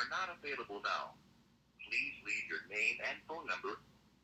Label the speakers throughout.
Speaker 1: are not available now. Please leave your name and phone number.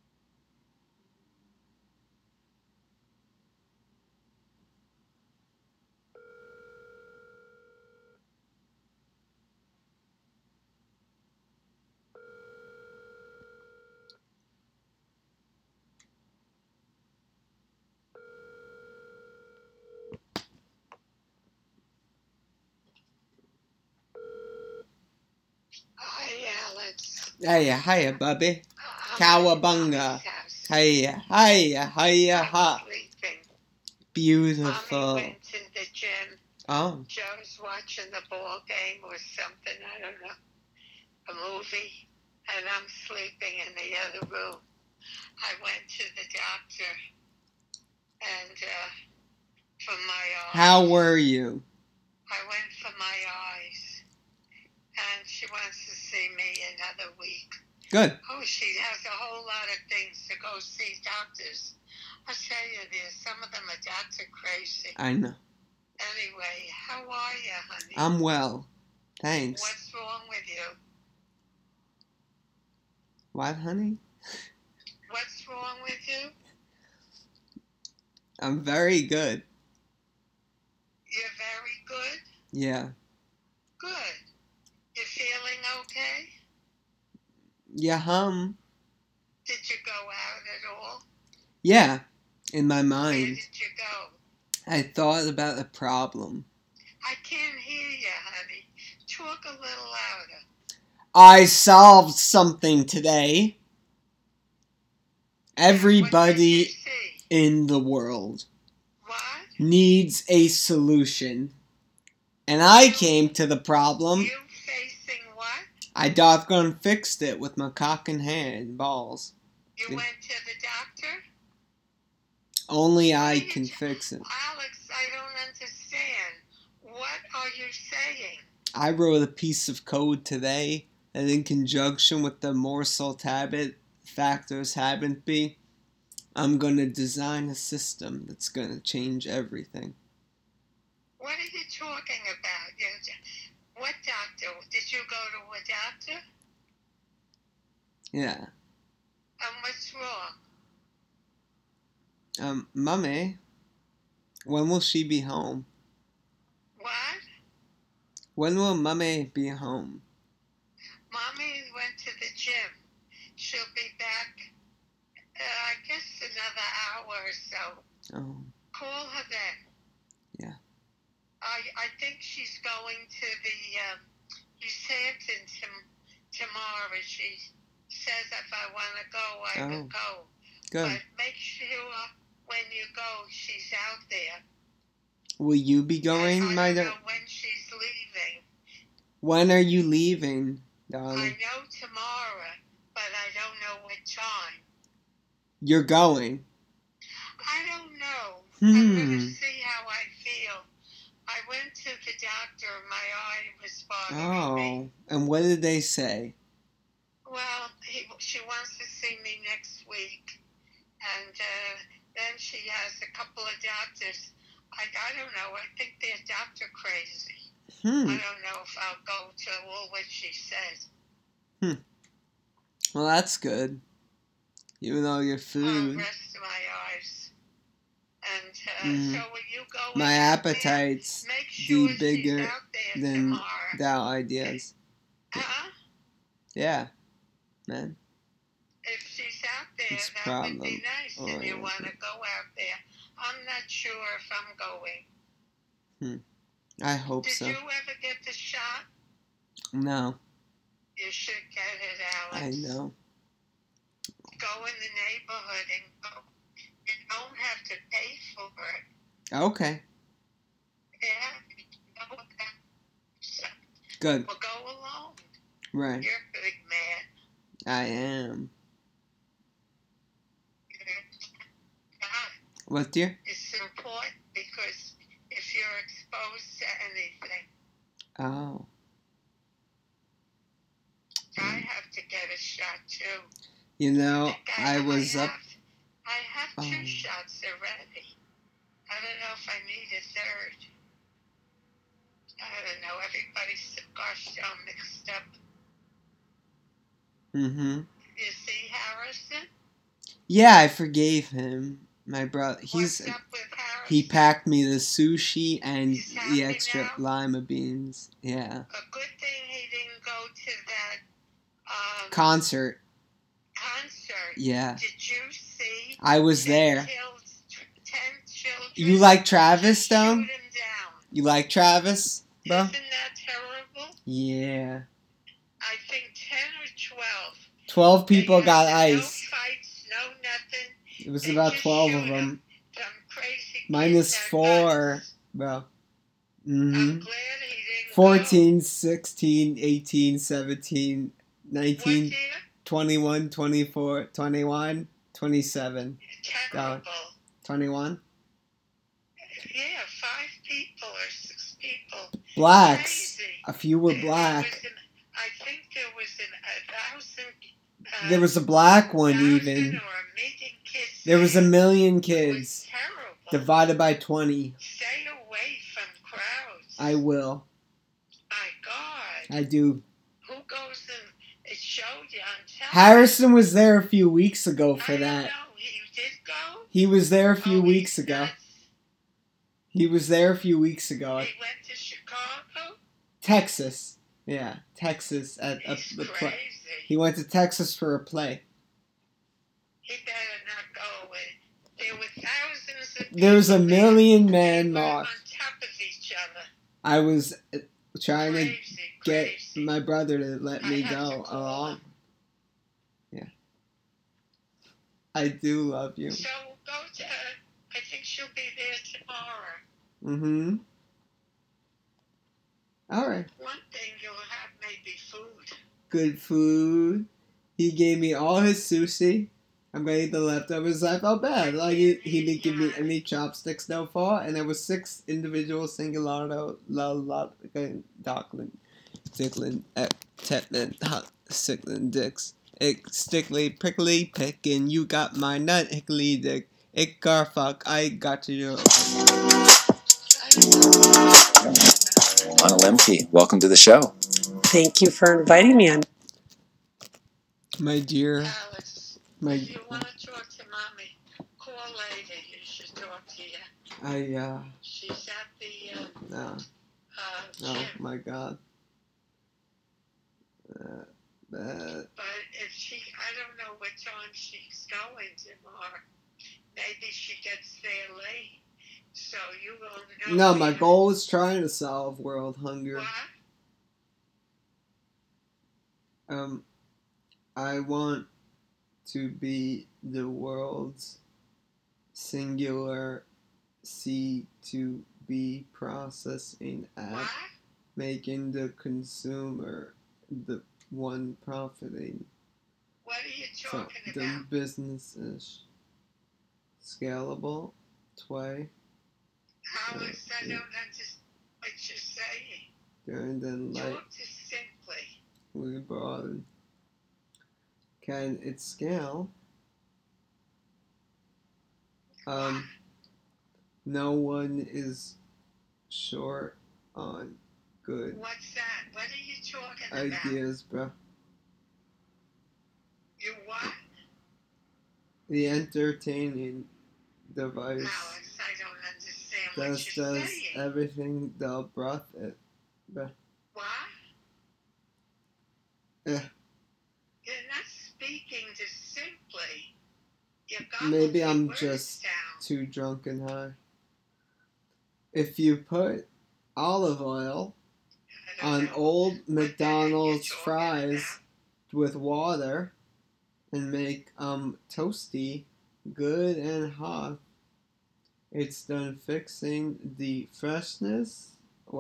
Speaker 2: Hi, Alex.
Speaker 3: Hiya, Bubby.
Speaker 2: I'm
Speaker 3: Cowabunga.
Speaker 2: at Mommy's house.
Speaker 3: Hiya,
Speaker 2: I'm
Speaker 3: ha.
Speaker 2: sleeping. Mommy
Speaker 3: Beautiful.
Speaker 2: went to the gym.
Speaker 3: Oh,
Speaker 2: Joe's watching the ball game or something, I don't know, a movie, and I'm sleeping in the other room. I went to the doctor, and for my eyes.
Speaker 3: how were you?
Speaker 2: I went for my eyes, and she wants to see me another week.
Speaker 3: Good.
Speaker 2: Oh, she has a whole lot of things to go see doctors. I'll tell you, some of them are doctor crazy.
Speaker 3: I know.
Speaker 2: Anyway, how are you, honey?
Speaker 3: I'm well. Thanks.
Speaker 2: What's wrong with you?
Speaker 3: What, honey?
Speaker 2: What's wrong with you?
Speaker 3: I'm very good.
Speaker 2: You're very good?
Speaker 3: Yeah.
Speaker 2: Good. You feeling okay?
Speaker 3: Yeah,
Speaker 2: Did you go out at all?
Speaker 3: Yeah, in my
Speaker 2: Where
Speaker 3: mind.
Speaker 2: did you go?
Speaker 3: I thought about the problem.
Speaker 2: I can't hear you, honey. Talk a little louder.
Speaker 3: I solved something today.
Speaker 2: What did you
Speaker 3: Everybody
Speaker 2: see?
Speaker 3: in the world
Speaker 2: What?
Speaker 3: needs a solution. And I came to the problem.
Speaker 2: You facing what?
Speaker 3: I doggone fixed it with my cock and hand balls.
Speaker 2: You went to the doctor?
Speaker 3: Only I
Speaker 2: What are you
Speaker 3: can fix it.
Speaker 2: Alex, I don't understand. What are you saying?
Speaker 3: I wrote a piece of code today that in conjunction with the morsel tablet factors haven't be, I'm going to design a system that's going to change everything.
Speaker 2: What are you talking about? What doctor? Did you go to a doctor?
Speaker 3: Yeah.
Speaker 2: What's wrong?
Speaker 3: Mummy, when will she be home?
Speaker 2: What?
Speaker 3: When will Mummy be home?
Speaker 2: Mommy went to the gym. She'll be back, I guess, another hour or so.
Speaker 3: Oh,
Speaker 2: Call her then.
Speaker 3: yeah.
Speaker 2: I think she's going to the East Hampton tomorrow. She says if I want to go, I can go.
Speaker 3: Good.
Speaker 2: But make sure when you go, she's out there.
Speaker 3: Will you be going,
Speaker 2: I don't know when she's leaving.
Speaker 3: When are you leaving, darling?
Speaker 2: I know tomorrow, but I don't know what time.
Speaker 3: You're going?
Speaker 2: I don't know. I'm going to
Speaker 3: Hmm.
Speaker 2: see how I feel. I went to the doctor. My eye was bothering me.
Speaker 3: Oh, and what did they say?
Speaker 2: Well, she wants to see me next week. And then she has a couple of doctors. I don't know. I think they're doctor crazy. I don't know if I'll go to all what she says.
Speaker 3: Well, that's good. Even though your food.
Speaker 2: I'll rest my eyes. And so will you go?
Speaker 3: My appetite's
Speaker 2: make sure
Speaker 3: bigger
Speaker 2: she's out there
Speaker 3: than
Speaker 2: tomorrow.
Speaker 3: thou ideas.
Speaker 2: Huh?
Speaker 3: Yeah, man.
Speaker 2: If she's out there,
Speaker 3: It's
Speaker 2: that would be nice, and you
Speaker 3: oriented.
Speaker 2: want to go out there. I'm not sure if I'm going.
Speaker 3: I hope so.
Speaker 2: Did you ever get the shot?
Speaker 3: No.
Speaker 2: You should get it, Alex.
Speaker 3: I know.
Speaker 2: Go in the neighborhood and go. You don't have to pay for it.
Speaker 3: Okay.
Speaker 2: Yeah.
Speaker 3: Good.
Speaker 2: Well, go alone.
Speaker 3: Right.
Speaker 2: You're a big man.
Speaker 3: I am. What, dear?
Speaker 2: It's important because if you're exposed to anything.
Speaker 3: Oh.
Speaker 2: I have to get a shot too.
Speaker 3: You know, I was up.
Speaker 2: I have 2 shots already. I don't know if I need a third. I don't know. Everybody's gosh darn mixed up.
Speaker 3: Mm-hmm.
Speaker 2: You see Harrison?
Speaker 3: Yeah, I forgave him. My brother,
Speaker 2: What's up with Harrison?
Speaker 3: he packed me the sushi and
Speaker 2: He's
Speaker 3: the
Speaker 2: happy
Speaker 3: extra
Speaker 2: now?
Speaker 3: lima beans. Yeah.
Speaker 2: A good thing he didn't go to that
Speaker 3: Concert.
Speaker 2: concert.
Speaker 3: Yeah.
Speaker 2: Did you see?
Speaker 3: I was
Speaker 2: 10
Speaker 3: there.
Speaker 2: Killed, 10 children.
Speaker 3: You like Travis,
Speaker 2: Shoot
Speaker 3: though?
Speaker 2: him down.
Speaker 3: You like Travis, bro?
Speaker 2: Isn't that terrible?
Speaker 3: Yeah.
Speaker 2: I think 10 or 12.
Speaker 3: 12 people
Speaker 2: They
Speaker 3: got
Speaker 2: had no
Speaker 3: ice.
Speaker 2: fights, no nothing.
Speaker 3: It was
Speaker 2: They
Speaker 3: about
Speaker 2: just
Speaker 3: 12 of
Speaker 2: shoot
Speaker 3: them.
Speaker 2: Some crazy
Speaker 3: Minus
Speaker 2: kids had
Speaker 3: 4,
Speaker 2: guns.
Speaker 3: bro.
Speaker 2: I'm
Speaker 3: Mm-hmm.
Speaker 2: glad he didn't
Speaker 3: 14, 16, 18, 17,
Speaker 2: go.
Speaker 3: 19,
Speaker 2: What year?
Speaker 3: 21, 24, 21, 27.
Speaker 2: Terrible.
Speaker 3: 21?
Speaker 2: Yeah, 5 people or 6 people.
Speaker 3: Blacks.
Speaker 2: Crazy.
Speaker 3: A few were
Speaker 2: And
Speaker 3: black.
Speaker 2: I think there was 1,000.
Speaker 3: There was a black one
Speaker 2: 1,000
Speaker 3: even.
Speaker 2: or 1,000,000 kids.
Speaker 3: There was 1,000,000
Speaker 2: It was
Speaker 3: kids.
Speaker 2: terrible.
Speaker 3: Divided by 20.
Speaker 2: Stay away from crowds.
Speaker 3: I will.
Speaker 2: My God.
Speaker 3: I do.
Speaker 2: Who goes and it showed you on television?
Speaker 3: Harrison was there a few weeks ago for
Speaker 2: I don't
Speaker 3: that.
Speaker 2: know. He did go?
Speaker 3: He was there a
Speaker 2: Oh,
Speaker 3: few weeks
Speaker 2: he's
Speaker 3: ago.
Speaker 2: nuts.
Speaker 3: He was there a few weeks ago.
Speaker 2: He went to Chicago?
Speaker 3: Texas. Yeah, Texas at
Speaker 2: He's
Speaker 3: the
Speaker 2: crazy.
Speaker 3: play. He went to Texas for a play.
Speaker 2: He better not go away. There were thousands of people.
Speaker 3: There was a
Speaker 2: there.
Speaker 3: 1,000,000
Speaker 2: They
Speaker 3: man
Speaker 2: were
Speaker 3: march.
Speaker 2: on top of each other.
Speaker 3: I was trying to
Speaker 2: Crazy,
Speaker 3: get
Speaker 2: crazy.
Speaker 3: my brother to let
Speaker 2: I
Speaker 3: me
Speaker 2: have to
Speaker 3: go
Speaker 2: call
Speaker 3: along.
Speaker 2: him.
Speaker 3: Yeah. I do love you.
Speaker 2: So go to her. I think she'll be there tomorrow.
Speaker 3: Mm-hmm. All right.
Speaker 2: One thing you'll have maybe food.
Speaker 3: Good food. He gave me all his sushi. I'm gonna eat the leftovers. I felt bad. Like he didn't give me any chopsticks so far, and there was 6 individual singular Dockland, Dicklin, Tetman, Sicklin dicks. Ick, stickly, prickly, pickin', you got my nut, hickly dick. Ick, garfuck, I got you.
Speaker 4: Lana Lemke, welcome to the show.
Speaker 5: Thank you for inviting me on.
Speaker 3: My dear.
Speaker 2: Alice,
Speaker 3: My.
Speaker 2: if you want to talk to Mommy, call later. You should talk to you. She's at the
Speaker 3: No.
Speaker 2: gym.
Speaker 3: Oh my God.
Speaker 2: But if I don't know what time she's going tomorrow. Maybe she gets there late. So you will know.
Speaker 3: No, my goal is trying to solve world hunger.
Speaker 2: What?
Speaker 3: I want to be the world's singular C2B processing app,
Speaker 2: What?
Speaker 3: making the consumer the one profiting
Speaker 2: What are you
Speaker 3: from
Speaker 2: talking
Speaker 3: the
Speaker 2: about?
Speaker 3: businesses. Scalable, tway,
Speaker 2: Alice, I don't understand what you're saying.
Speaker 3: during the light,
Speaker 2: Talk distinctly.
Speaker 3: we broaden. Can it scale? No one is short on good
Speaker 2: What's that? What are you talking about?
Speaker 3: ideas, bro.
Speaker 2: You what?
Speaker 3: The entertaining device
Speaker 2: Alex, I don't understand what you're
Speaker 3: does
Speaker 2: saying.
Speaker 3: everything they'll broth it, bro.
Speaker 2: What?
Speaker 3: Yeah.
Speaker 2: You're not speaking distinctly. You're
Speaker 3: Maybe
Speaker 2: gobbling
Speaker 3: I'm
Speaker 2: words
Speaker 3: just
Speaker 2: down.
Speaker 3: too drunk and high. If you put olive oil
Speaker 2: I don't
Speaker 3: on
Speaker 2: know
Speaker 3: old
Speaker 2: what the heck
Speaker 3: McDonald's
Speaker 2: you're talking
Speaker 3: fries with water and make toasty, good and hot, it's done fixing the freshness,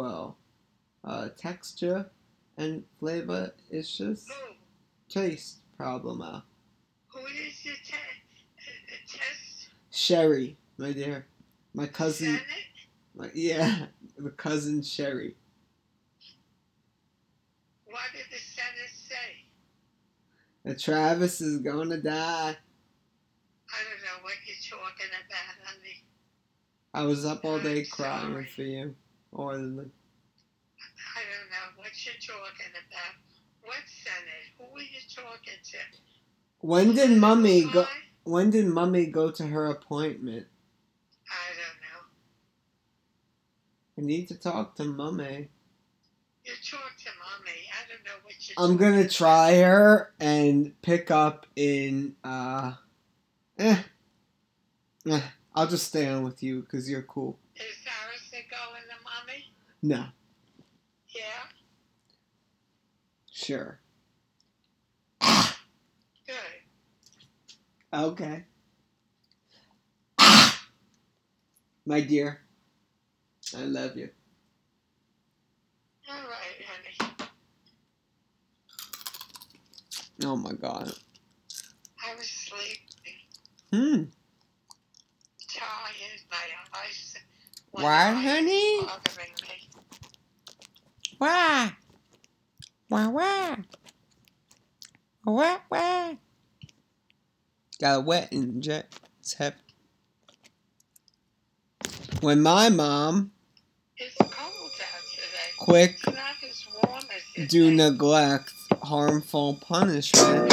Speaker 3: texture and flavor issues.
Speaker 2: about. Who?
Speaker 3: Taste problem.
Speaker 2: Who is your test?
Speaker 3: Sherry, my dear. My cousin.
Speaker 2: Senate?
Speaker 3: The cousin Sherry.
Speaker 2: What did the Senate say?
Speaker 3: And Travis is gonna die.
Speaker 2: I don't know what you're talking about, honey.
Speaker 3: I was up all day
Speaker 2: I'm
Speaker 3: crying
Speaker 2: sorry.
Speaker 3: for you. Orderly.
Speaker 2: I don't know what you're talking about. What Senate? Who are you talking talking to?
Speaker 3: When did Mummy go?
Speaker 2: Hi?
Speaker 3: When did Mummy go to her appointment?
Speaker 2: I don't know.
Speaker 3: I need to talk to Mummy.
Speaker 2: You talk to Mommy. I don't know what you're
Speaker 3: I'm
Speaker 2: talking
Speaker 3: gonna
Speaker 2: about.
Speaker 3: try her and pick up in I'll just stay on with you because you're cool.
Speaker 2: Is Harrison going to Mommy?
Speaker 3: No,
Speaker 2: Yeah?
Speaker 3: sure.
Speaker 2: Good.
Speaker 3: Okay. My dear, I love you.
Speaker 2: All right, honey.
Speaker 3: Oh my God.
Speaker 2: I was sleepy, tired, my eyes.
Speaker 3: What,
Speaker 2: one eye is
Speaker 3: honey?
Speaker 2: bothering me.
Speaker 3: Wah. Wah wah. Wah wah. Got a wet in Jet's hip. When my mom
Speaker 2: It's cold out today.
Speaker 3: quick
Speaker 2: It's not as warm as it
Speaker 3: do
Speaker 2: is.
Speaker 3: neglect harmful punishment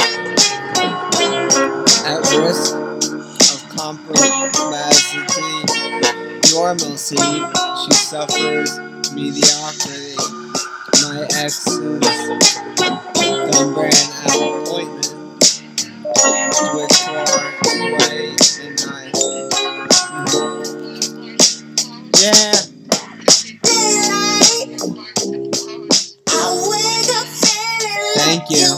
Speaker 3: at risk of compromising normalcy, she suffers mediocrity. My ex's ran out appointment with Way and I. Yeah. Thank you.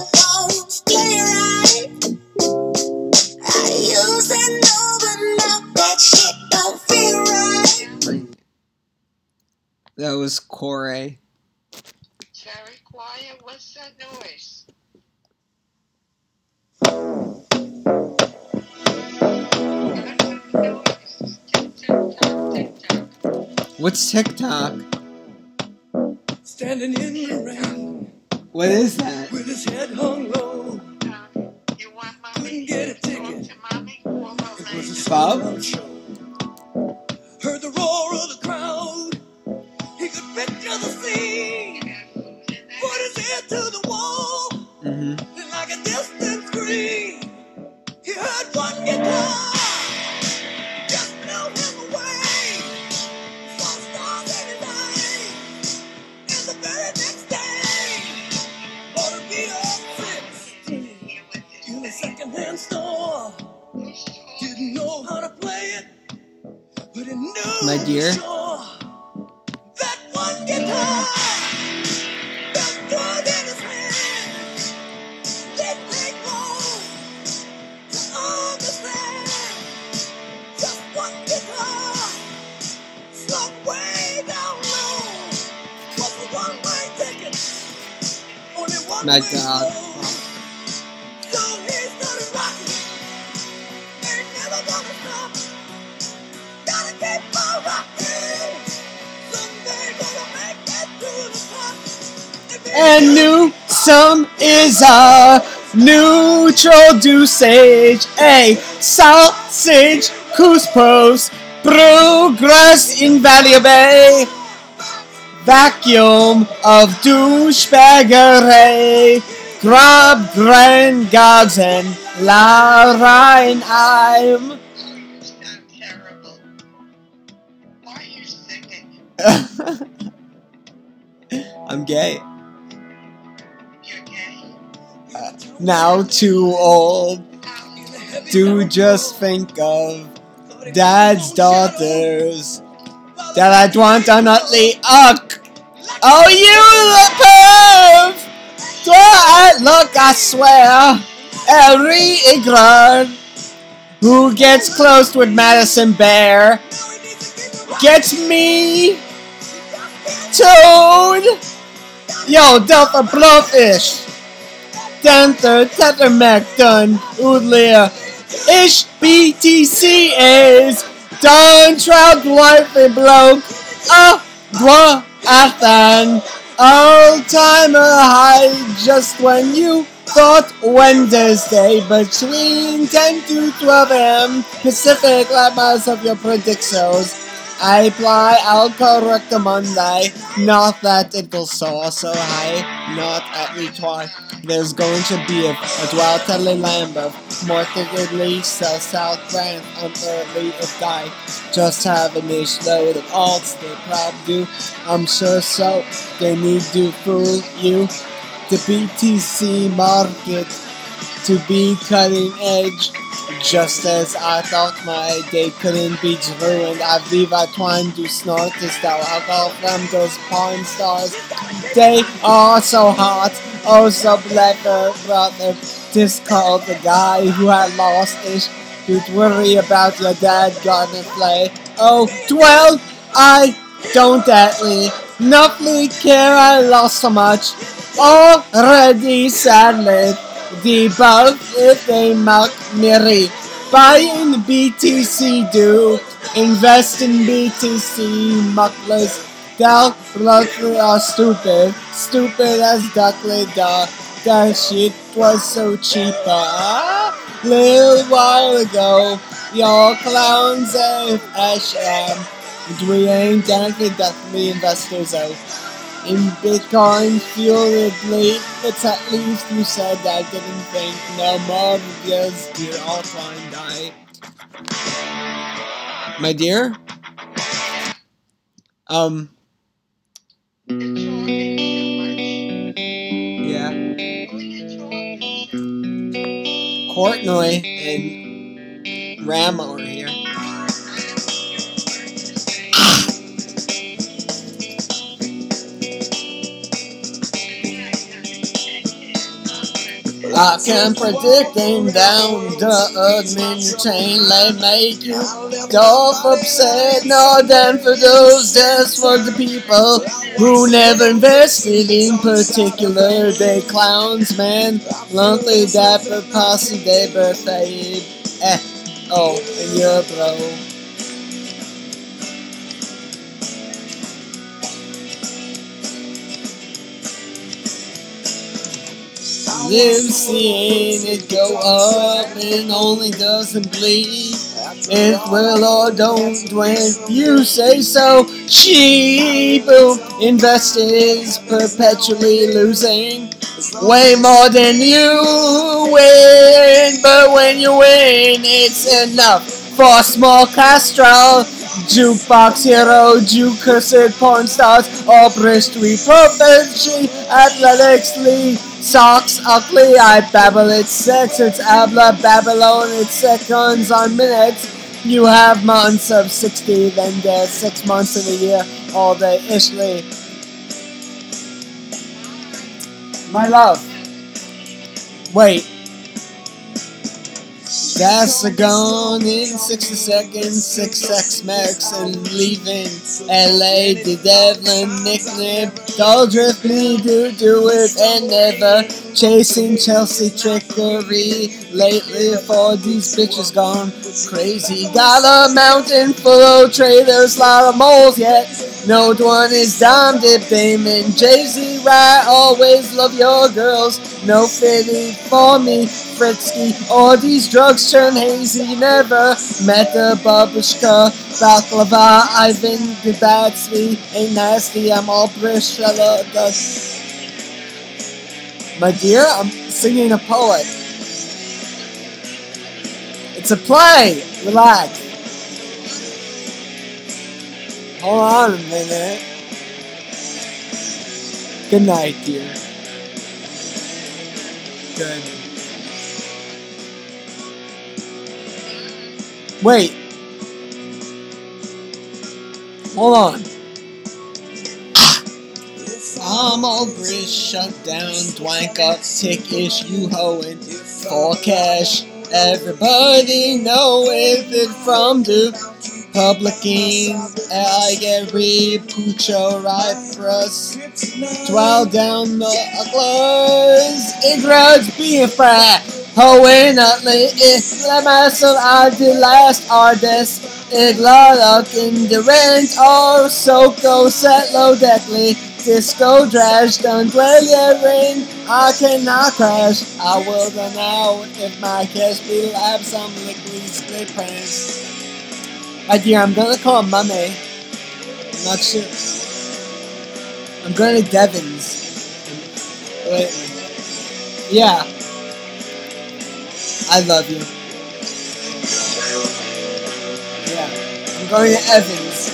Speaker 3: That was Corey.
Speaker 2: Very quiet. What's that noise?
Speaker 3: What's TikTok?
Speaker 4: Standing in the rain.
Speaker 3: What is that?
Speaker 4: With his head hung low.
Speaker 2: You want Mommy?
Speaker 4: Couldn't get a
Speaker 2: Talk
Speaker 4: ticket.
Speaker 2: to Mommy? Call her
Speaker 4: It was a
Speaker 2: later.
Speaker 3: Bob?
Speaker 4: sold-out show. Heard the roar of the crowd. He could picture the scene. Put his ear to the wall.
Speaker 3: Mm-hmm.
Speaker 4: And like a distant scream, he heard one guitar. Just blew him away. Saw stars in his eyes. And the very next day, bought a VR6 in a secondhand store. Didn't know how to play it, but he knew
Speaker 3: My dear?
Speaker 4: for sure that one guitar felt good in his hand. Didn't take long to understand. Just one guitar slung way down low was a one-way ticket. Only one
Speaker 3: My
Speaker 4: way
Speaker 3: dog.
Speaker 4: road. So he started rocking. Ain't never gonna stop. Gotta keep on rocking. Someday gonna make it to the top.
Speaker 3: And new some is a neutral dosage, a sausage couscous, progress invaluable, vacuum of douchebaggery, grub gods and la rein I'm.
Speaker 2: You sound terrible. Why are you singing?
Speaker 3: I'm gay.
Speaker 2: You're gay.
Speaker 3: Now too old to just think of dad's daughters that I'd want to nutly uck. Oh, you the perv! Look, I swear, every ignorant who gets close with Madison Bear gets me toad. Yo, Delta Blowfish. Denter, Tetramac, Udlier. Ish BTC is Don Trout Life in Bloke. Gua Athan. Old timer high just when you thought Wednesday between 10 to 12 a.m. Pacific levels of your predictions. I apply alcohol recommend I not that it will so high, not at me twice. There's going to be a dweltally Lambeth, mortally South Brand, unfairly if die. Just have a niche load of alts, they probably do. I'm sure so, they need to fool you. The BTC market to be cutting edge. Just as I thought my day couldn't be ruined, I believe I twined to snort this style alcohol from those porn stars. They are so hot, oh so clever, brother. This called the guy who had lost ish. You'd worry about your dad gonna play. Oh, well, I don't deadly. Nothing care I lost so much. Already sadly. The bulk if they mock me. Buy in BTC do. Invest in BTC muckless. Thou luckily are stupid. Stupid as duckly dog. That shit was so cheap. Little while ago. Y'all clowns if Asham. We ain't definitely investors out. In Bitcoin, furiously, but at least you said I didn't think no more because you're all fine, die. My dear?
Speaker 2: You're talking too much.
Speaker 3: Yeah.
Speaker 2: Who are you talking to?
Speaker 3: Courtney and Ram are here. I can predict them down the admin chain. They make you tough, upset, no than for those just for the people who never invested in particular. They clowns, man. Lumpy, dapper, posse, they birthday. Oh, and you're bro. Live seeing it go up and only doesn't bleed. It will or don't when you say so. Sheep investors perpetually losing way more than you win. But when you win, it's enough for a small Castro. Jukebox hero, juke cursed porn stars, all Bristol perfectly, athletics league. Socks ugly, I babble it's sex, it's Abla, Babylon, it's seconds on minutes. You have months of 60, then there's 6 months in a year, all day ishly. My love. Wait. Gas are gone in 60 seconds, 6 max and leaving LA, the Devlin nickname. Don't drift me to do it and never chasing Chelsea trickery. Lately for these bitches gone crazy. Got a mountain full of traders, lot of moles yet. No one is Dom Dip Damon, Jay-Z, right? Always love your girls. No fitting for me, Fritsky. All these drugs turn hazy. Never met a babushka, baklava. Ivan Gabatsky ain't nasty. I'm all British fella. My dear, I'm singing a poet. It's a play. Relax. Hold on a minute. Good night, dear. Good. Wait. Hold on. I'm all British, shut down, dwank up, tick-ish, you hoeing for cash. Everybody know if it from the publican. I get pucho right for us. Dwell down the clothes. It grudge being fair. Hoeing utly, it's the muscle of the last artist. It lock in the rent, or so go set low deckly. Disco trash, don't dwell in. I cannot crash. I will run out if my cash be lab some liquid split pants. Dear, I'm gonna call Mummy. I'm not sure. I'm going to Devon's. Wait. Yeah, I love you. Yeah, I'm going to Evans.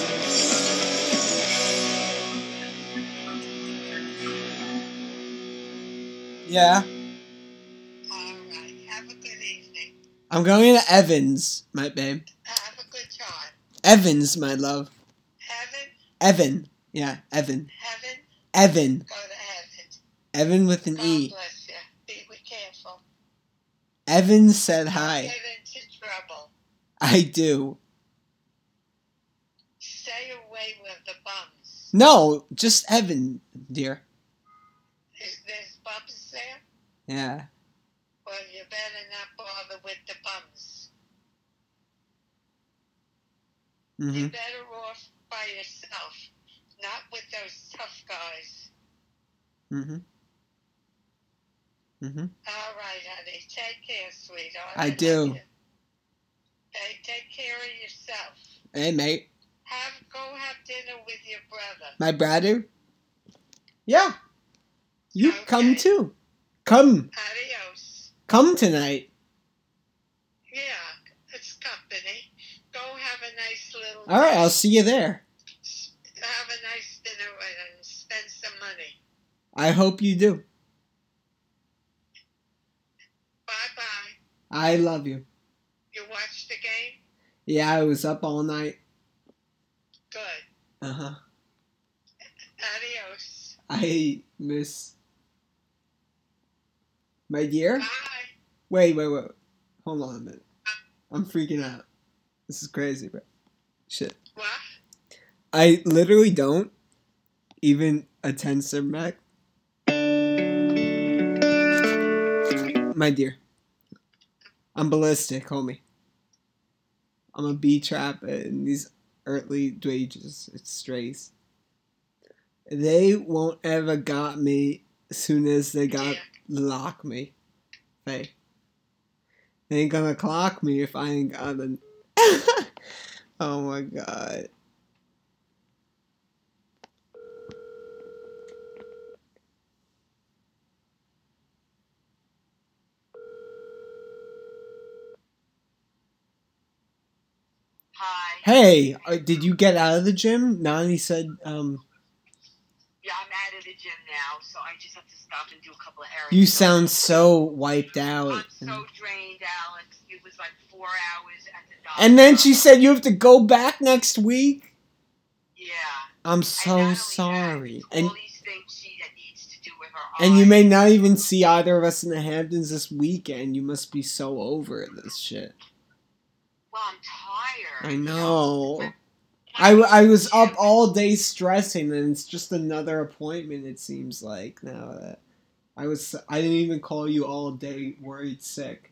Speaker 3: Yeah,
Speaker 2: All right. Have a good evening.
Speaker 3: I'm going to Evans, my babe.
Speaker 2: Have a good time.
Speaker 3: Evans, my love.
Speaker 2: Heaven,
Speaker 3: Evan. Yeah, Evan.
Speaker 2: heaven,
Speaker 3: Evan.
Speaker 2: go to heaven.
Speaker 3: Evan with an
Speaker 2: God
Speaker 3: E.
Speaker 2: bless you. Be careful.
Speaker 3: Evan said
Speaker 2: Don't
Speaker 3: hi.
Speaker 2: get into trouble.
Speaker 3: I do.
Speaker 2: Stay away with the bums.
Speaker 3: No, just Evan, dear.
Speaker 2: There's bums there?
Speaker 3: Yeah.
Speaker 2: Well, you better not bother with the bums.
Speaker 3: Mm-hmm.
Speaker 2: You're better off by yourself, not with those tough guys.
Speaker 3: Mm-hmm. Mm-hmm.
Speaker 2: All right, honey. Take care, sweetheart.
Speaker 3: I
Speaker 2: love
Speaker 3: do.
Speaker 2: you. Hey, take care of yourself.
Speaker 3: Hey, mate.
Speaker 2: Go have dinner with your brother.
Speaker 3: My brother? Yeah. You
Speaker 2: Okay.
Speaker 3: come too. Come.
Speaker 2: Adios.
Speaker 3: Come tonight.
Speaker 2: Yeah, it's company. Go have a nice little
Speaker 3: All right,
Speaker 2: dinner.
Speaker 3: I'll see you there.
Speaker 2: Have a nice dinner and spend some money.
Speaker 3: I hope you do.
Speaker 2: Bye-bye.
Speaker 3: I love you.
Speaker 2: You watched the game?
Speaker 3: Yeah, I was up all night.
Speaker 2: Good.
Speaker 3: Uh-huh.
Speaker 2: Adios.
Speaker 3: I miss... My dear?
Speaker 2: Bye.
Speaker 3: Wait. Hold on a minute. I'm freaking out. This is crazy, bro. Shit.
Speaker 2: What?
Speaker 3: I literally don't even attend Cermak. My dear. I'm ballistic, homie. I'm a bee trap in these earthly wages. It's strays. They won't ever got me as soon as they got lock me. Hey. They ain't gonna clock me if I ain't got an... Oh my god.
Speaker 6: Hi.
Speaker 3: Hey, did you get out of the gym? Nani said,
Speaker 6: Yeah, I'm out of the gym now, so I just have to stop and do a couple of errands.
Speaker 3: you sound so wiped out.
Speaker 6: I'm so drained, Alex. It was like 4 hours at the doctor.
Speaker 3: And then she said you have to go back next week?
Speaker 6: Yeah.
Speaker 3: I'm
Speaker 6: And
Speaker 3: so
Speaker 6: not only
Speaker 3: sorry.
Speaker 6: that, all these things she needs to do with her
Speaker 3: And you
Speaker 6: eyes.
Speaker 3: may not even see either of us in the Hamptons this weekend. You must be so over this shit.
Speaker 6: Well, I'm tired.
Speaker 3: I
Speaker 6: you
Speaker 3: know.
Speaker 6: When
Speaker 3: I was
Speaker 6: gym-
Speaker 3: up all day stressing, and it's just another appointment. It seems like now that I didn't even call you all day, worried sick.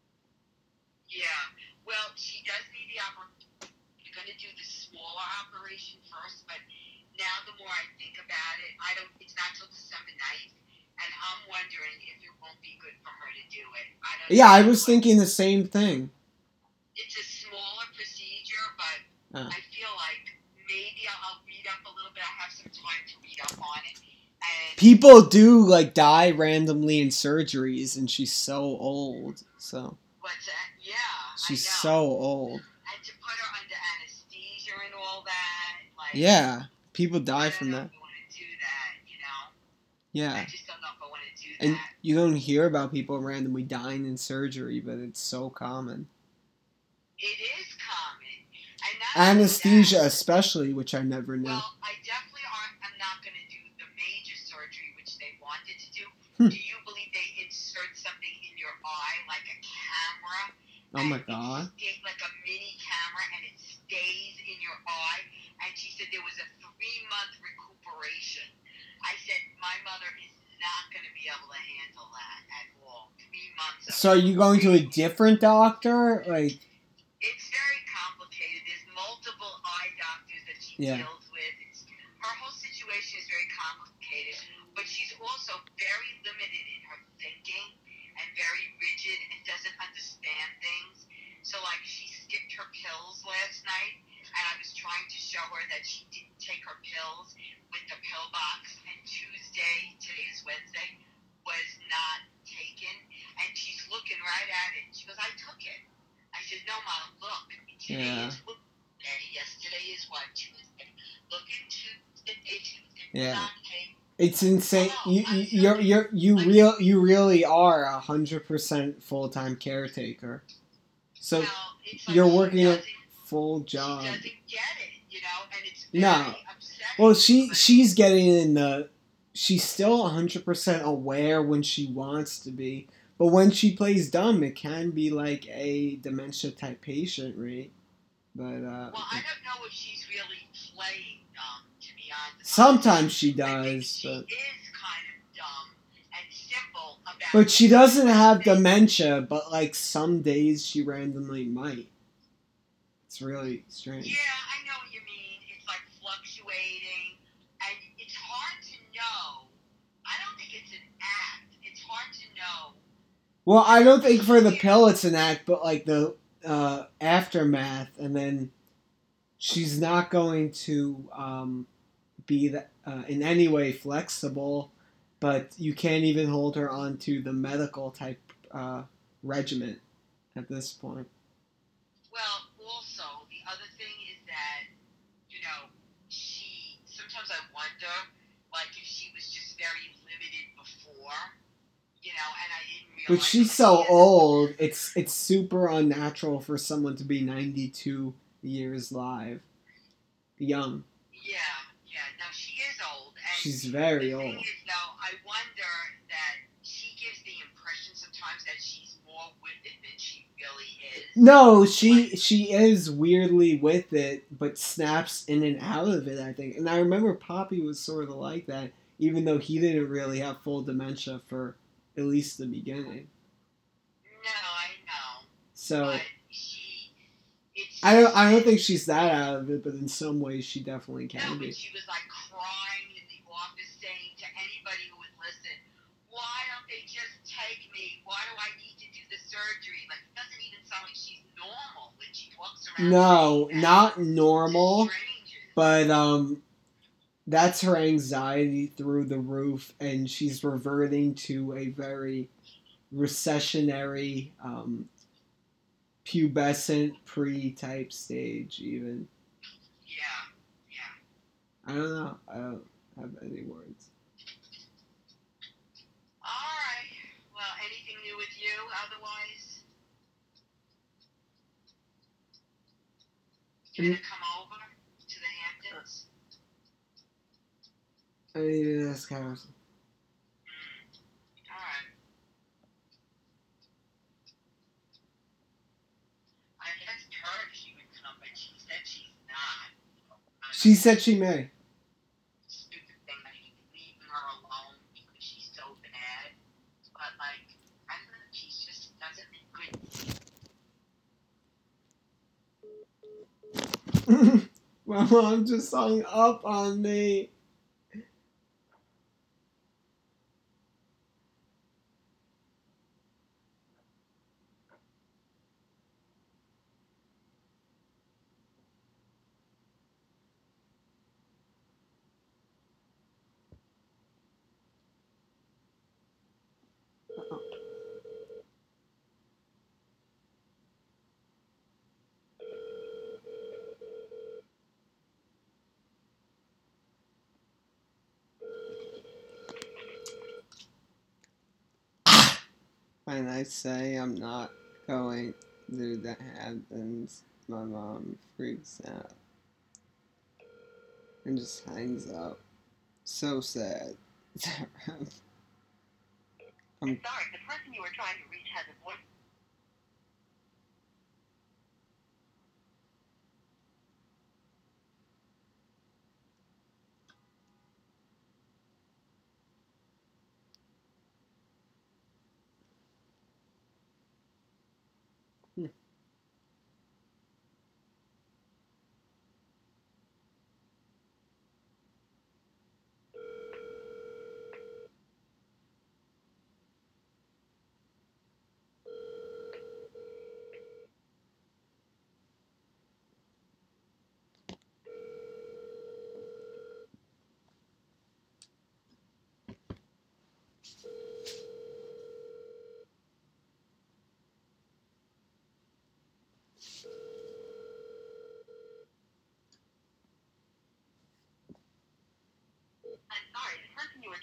Speaker 6: Yeah. Well, she does need the operation. You're going to do the smaller operation first, but now the more I think about it, it's not till December 9th, and I'm wondering if it won't be good for her to do it. I don't
Speaker 3: Yeah,
Speaker 6: know.
Speaker 3: I was thinking the same thing.
Speaker 6: It's a smaller procedure, but I feel like maybe I'll read up a little bit. I have some time to read up on it. And
Speaker 3: People do like die randomly in surgeries, and she's so old. So
Speaker 6: what's that? Yeah,
Speaker 3: she's
Speaker 6: I know.
Speaker 3: so old.
Speaker 6: And to put her under anesthesia and all that, like
Speaker 3: Yeah, people
Speaker 6: I
Speaker 3: die
Speaker 6: don't
Speaker 3: from
Speaker 6: know
Speaker 3: that.
Speaker 6: if I want to do that. You know,
Speaker 3: Yeah,
Speaker 6: I just don't know if I want to do
Speaker 3: and
Speaker 6: that.
Speaker 3: you don't hear about people randomly dying in surgery, but it's so common.
Speaker 6: It is common, and not only
Speaker 3: Anesthesia,
Speaker 6: that,
Speaker 3: especially, which I never knew.
Speaker 6: well, I definitely am not going to do the major surgery which they wanted to do. Do you believe they insert something in your eye like a camera?
Speaker 3: Oh my
Speaker 6: And
Speaker 3: god.
Speaker 6: like a mini camera, and it stays in your eye. And she said there was a 3-month recuperation. I said my mother is not going to be able to handle that at all. 3 months.
Speaker 3: So are you going to a different doctor? Like,
Speaker 6: it's very complicated. There's multiple eye doctors that she deals with. Her whole situation is very complicated, but she's also very limited in her thinking and very rigid and doesn't understand things. So, like, she skipped her pills last night, and I was trying to show her that she didn't take her pills with the pill box, and today is Wednesday, was not taken. Today
Speaker 3: Yeah.
Speaker 6: is Wednesday. Yesterday is what? Tuesday. Look into Tuesday.
Speaker 3: Yeah. It's insane. You really are 100% full-time caretaker. So
Speaker 6: Well, it's like
Speaker 3: you're
Speaker 6: she
Speaker 3: working a
Speaker 6: doesn't-
Speaker 3: full job.
Speaker 6: She doesn't get it, and it's
Speaker 3: No.
Speaker 6: very upsetting.
Speaker 3: Well,
Speaker 6: but-
Speaker 3: she's getting in the. She's still 100% aware when she wants to be, but when she plays dumb, it can be like a dementia type patient, right? But
Speaker 6: Well, I don't know if she's really playing dumb, to be honest.
Speaker 3: sometimes she
Speaker 6: I think
Speaker 3: does,
Speaker 6: she
Speaker 3: but
Speaker 6: is kind of dumb and simple about.
Speaker 3: but she doesn't have
Speaker 6: things.
Speaker 3: dementia. But like some days she randomly might. It's really strange.
Speaker 6: Yeah, I know what you mean. It's like fluctuating, and it's hard to know. I don't think it's an act. It's hard to know.
Speaker 3: Well, I don't think for the pill it's an act, but like the aftermath, and then she's not going to be in any way flexible, but you can't even hold her onto the medical type regimen at this point.
Speaker 6: Well, also the other thing is that she. Sometimes I wonder, like, if she was just very limited before, and I didn't realize.
Speaker 3: But she's so old. It's super unnatural for someone to be 92 years live, young.
Speaker 6: Yeah. No, she is old. And
Speaker 3: She's very
Speaker 6: the
Speaker 3: old.
Speaker 6: thing is, though, I wonder that she gives the impression sometimes that she's more with it than she really is.
Speaker 3: No, she is weirdly with it, but snaps in and out of it, I think. And I remember Poppy was sort of like that, even though he didn't really have full dementia for at least the beginning.
Speaker 6: No, I know.
Speaker 3: So
Speaker 6: But
Speaker 3: I don't think she's that out of it, but in some ways she definitely can
Speaker 6: No,
Speaker 3: be.
Speaker 6: but she was like crying in the office, saying to anybody who would listen, "Why don't they just take me? Why do I need to do the surgery?" Like, it doesn't even sound like she's normal when she walks around.
Speaker 3: No,
Speaker 6: saying that
Speaker 3: not
Speaker 6: to
Speaker 3: normal,
Speaker 6: strangers.
Speaker 3: but that's her anxiety through the roof, and she's reverting to a very recessionary, pubescent pre-type stage. Even
Speaker 6: Yeah.
Speaker 3: I don't know. I don't have any words.
Speaker 6: All right. Well, anything new with you otherwise? You gonna come over to the Hamptons?
Speaker 3: I need to ask Harrison.
Speaker 6: All right. I asked her if she would come, but she said she's not.
Speaker 3: She said she may.
Speaker 6: Stupid thing, like, leaving her alone because she's so bad. But, like, I don't know, she just doesn't make good.
Speaker 3: My mom just hung up on me. When I say I'm not going to the Hamptons, my mom freaks out and just hangs up. So sad.
Speaker 6: I'm sorry, the person you were trying to reach has a voice.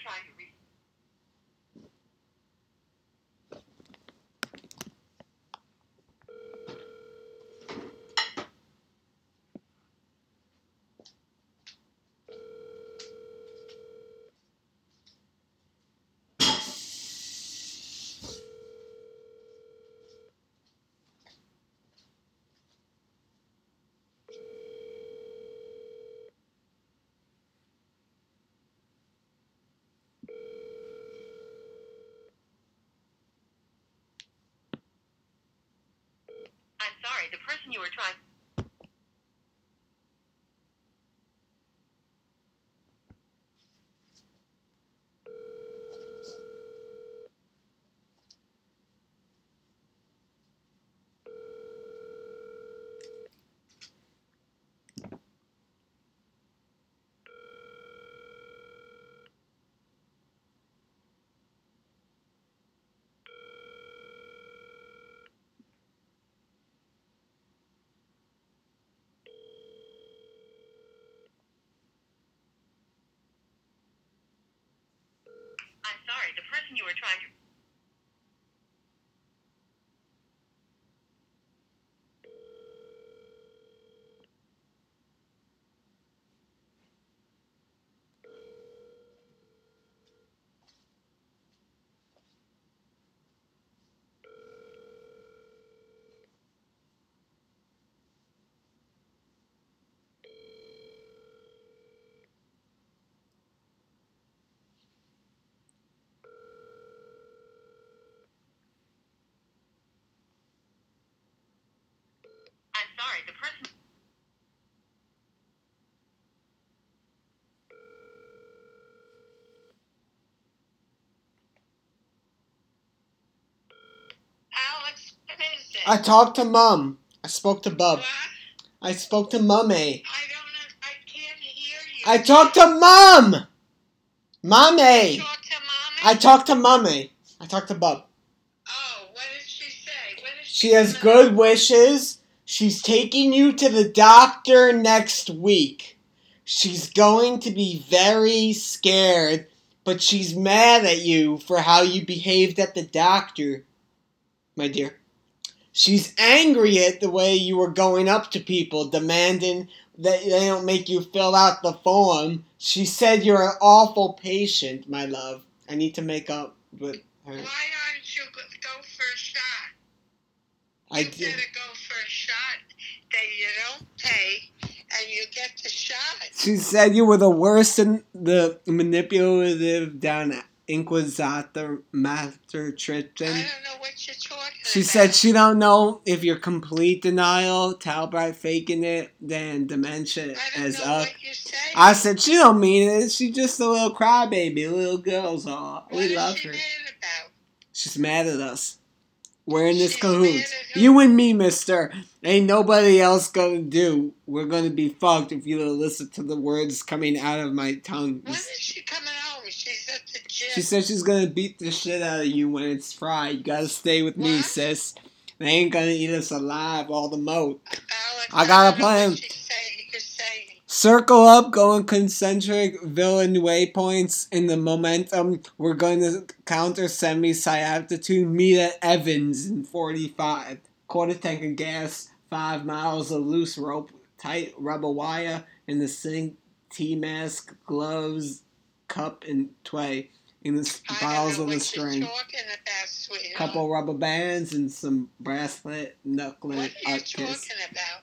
Speaker 6: trying to reach. I'm sorry, the person you were trying. I'm sorry, the person you were trying to. I'm sorry, the person.
Speaker 2: Alex, what is it?
Speaker 3: I talked to Mom. I spoke to Bub.
Speaker 2: What?
Speaker 3: I spoke to Mummy.
Speaker 2: I can't hear you.
Speaker 3: I talked to Mom! Mommy!
Speaker 2: Talk to Mommy?
Speaker 3: I talked to Mummy. I talked to Bub.
Speaker 2: Oh, what did she say? What is
Speaker 3: She has good wishes. She's taking you to the doctor next week. She's going to be very scared, but she's mad at you for how you behaved at the doctor, my dear. She's angry at the way you were going up to people, demanding that they don't make you fill out the form. She said you're an awful patient, my love. I need to make up with her.
Speaker 2: Why aren't you go for a shot?
Speaker 3: I
Speaker 2: You
Speaker 3: did.
Speaker 2: better go for a shot that you don't pay, and you get the shot.
Speaker 3: She said you were the worst and the manipulative down Inquisitor Master
Speaker 2: I
Speaker 3: Triton.
Speaker 2: don't know what you're talking
Speaker 3: She
Speaker 2: about.
Speaker 3: said she don't know if you're complete denial, Talbright faking it, then dementia
Speaker 2: I don't
Speaker 3: as
Speaker 2: know
Speaker 3: up.
Speaker 2: what you're saying.
Speaker 3: I said she don't mean it. She's just a little crybaby, little girl's all.
Speaker 2: What
Speaker 3: We
Speaker 2: is
Speaker 3: love
Speaker 2: she
Speaker 3: her.
Speaker 2: mad about?
Speaker 3: She's mad at us. We're in this
Speaker 2: She's
Speaker 3: cahoots.
Speaker 2: mad at who?
Speaker 3: You and me, mister. Ain't nobody else gonna do. We're gonna be fucked if you don't listen to the words coming out of my tongue.
Speaker 2: When is she coming home? She's at the gym.
Speaker 3: She said she's gonna beat the shit out of you when it's fried. You gotta stay with me,
Speaker 2: What?
Speaker 3: sis. They ain't gonna eat us alive all the moat.
Speaker 2: Alex,
Speaker 3: I got a
Speaker 2: don't know
Speaker 3: plan.
Speaker 2: what you're saying.
Speaker 3: Circle up, going concentric villain waypoints in the momentum. We're going to counter semi-altitude. Meet at Evans in 45. Quarter tank of gas, 5 miles of loose rope, tight rubber wire in the sink, T-mask, gloves, cup, and tray. In the bottles of the string.
Speaker 2: What you're talking about, sweetheart.
Speaker 3: Couple rubber bands and some bracelet, knucklet,
Speaker 2: What are you
Speaker 3: kiss.
Speaker 2: talking about?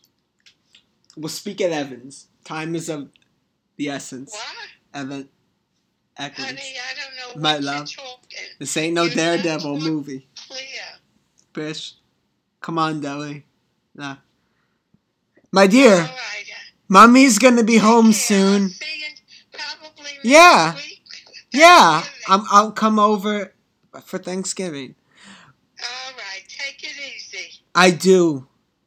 Speaker 3: We'll speak at Evans. Time is of the essence.
Speaker 2: What?
Speaker 3: Evans.
Speaker 2: Honey, I don't know
Speaker 3: My
Speaker 2: what
Speaker 3: love.
Speaker 2: you're talking.
Speaker 3: This ain't no
Speaker 2: You're
Speaker 3: Daredevil
Speaker 2: not
Speaker 3: movie.
Speaker 2: clear.
Speaker 3: Bitch. Come on, Deli. Nah. My dear,
Speaker 2: All right.
Speaker 3: Mommy's gonna be home
Speaker 2: I'll
Speaker 3: soon.
Speaker 2: see you probably next
Speaker 3: Yeah.
Speaker 2: week.
Speaker 3: Yeah.
Speaker 2: Thanksgiving.
Speaker 3: I'll come over for Thanksgiving.
Speaker 2: All right. Take it easy.
Speaker 3: I do.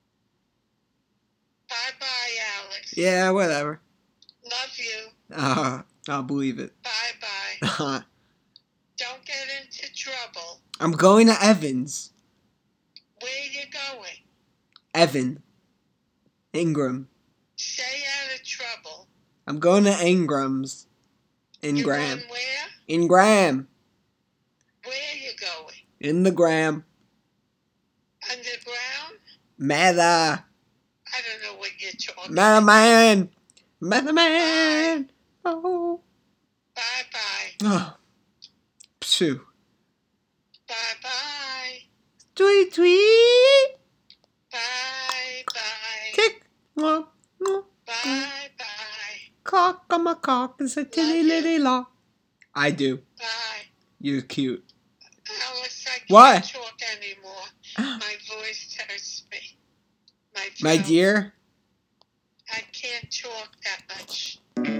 Speaker 2: Bye-bye, Alex.
Speaker 3: Yeah, whatever.
Speaker 2: Love you.
Speaker 3: I'll believe it.
Speaker 2: Bye-bye. Don't get into trouble.
Speaker 3: I'm going to Evans.
Speaker 2: Where you going?
Speaker 3: Evan. Ingram.
Speaker 2: Stay out of trouble.
Speaker 3: I'm going to Ingram's. In
Speaker 2: You're
Speaker 3: Graham.
Speaker 2: going where?
Speaker 3: In Graham.
Speaker 2: Where are you going?
Speaker 3: In the Graham.
Speaker 2: Underground?
Speaker 3: Mother.
Speaker 2: I don't know what you're talking
Speaker 3: Mother
Speaker 2: about.
Speaker 3: man. Mother man. Oh.
Speaker 2: Bye-bye.
Speaker 3: Oh. Phew.
Speaker 2: Bye-bye.
Speaker 3: Tweet, tweet.
Speaker 2: Bye-bye.
Speaker 3: Tick.
Speaker 2: Bye-bye.
Speaker 3: Cock on my cock is a tilly lily law. I do.
Speaker 2: Bye.
Speaker 3: You're cute.
Speaker 2: Alice, I can't
Speaker 3: What?
Speaker 2: talk anymore. My voice hurts me.
Speaker 3: My
Speaker 2: throat.
Speaker 3: dear.
Speaker 2: I can't talk that much.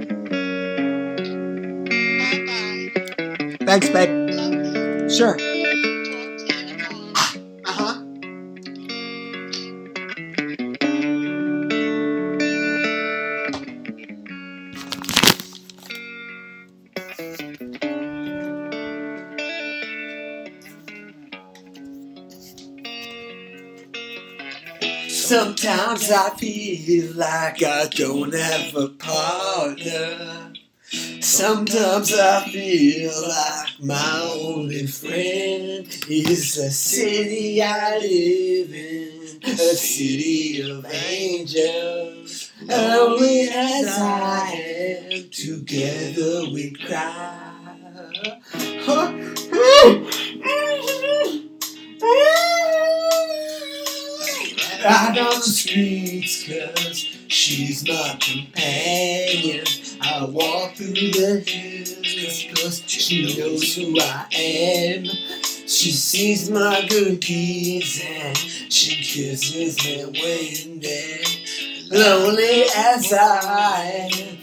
Speaker 2: Bye-bye.
Speaker 3: Thanks, babe.
Speaker 2: Love you.
Speaker 3: Sure.
Speaker 2: Talk to you tomorrow.
Speaker 3: Uh-huh. Sometimes I feel like I don't have a partner. Sometimes I feel like my only friend is the city I live in, a city of angels. Only as I am, together we cry. Out on the streets, 'cause she's my companion. I walk through the hills, 'cause she knows who I am. She sees my good deeds and she kisses me when they're lonely as I am.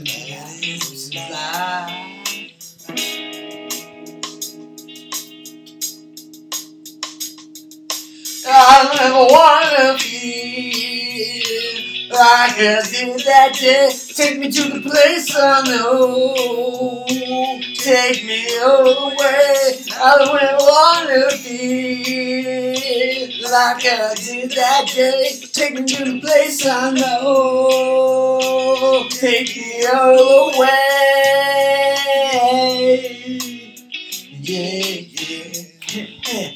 Speaker 3: I never wanna feel like I did that day. Take me to the place I know. Take me all the way. I don't ever wanna feel like I did that day. Take me to the place I know. Take me all the way. Yeah, yeah.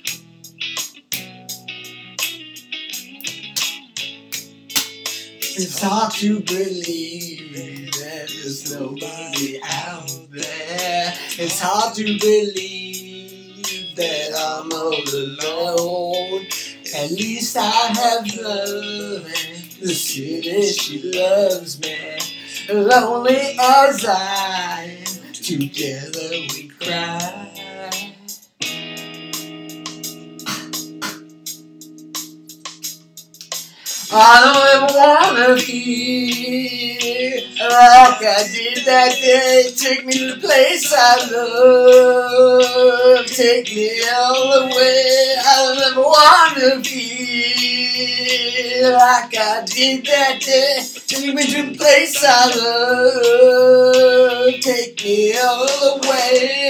Speaker 3: It's hard to believe that there's nobody out there. It's hard to believe that I'm all alone. At least I have love and the city she loves me. Lonely as I am, together we cry. I don't ever wanna feel like I did that day. Take me to the place I love. Take me all the way. I don't ever wanna feel like I did that day. Take me to the place I love. Take me all the way.